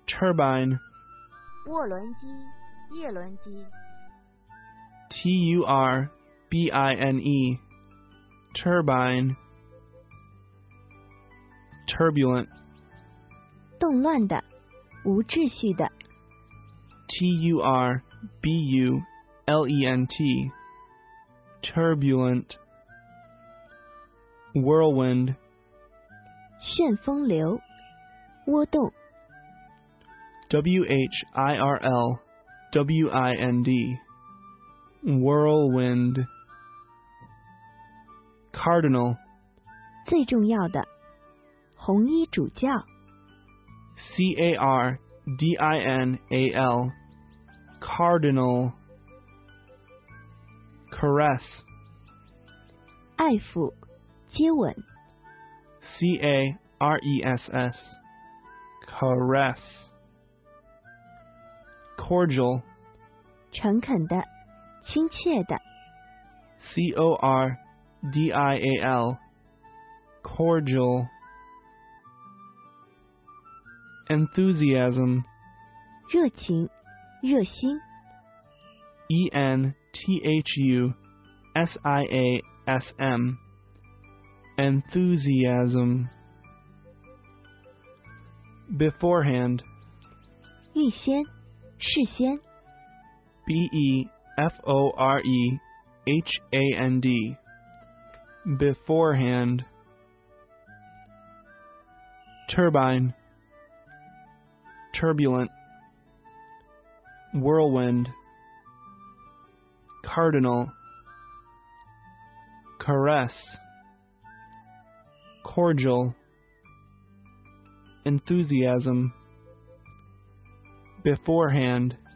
turbine, 涡轮机、叶轮机、 turbine, turbine, turbulent, 动乱的、无秩序的、 turbulent, turbulent, whirlwind, 旋风流、涡动、 whirlwind, whirlwind, cardinal, 最重要的、红衣主教、 cardinal, cardinal, caress, 爱抚、接吻、 caress, caress, cordial, 诚恳的、亲切的、 cordial, cordial, enthusiasm, 热情、热心、 enthusiasm, enthusiasm, beforehand, 预先、事先、 beforehand, beforehand, turbine, turbulent, whirlwind, cardinal, caress, cordial, enthusiasm, beforehand.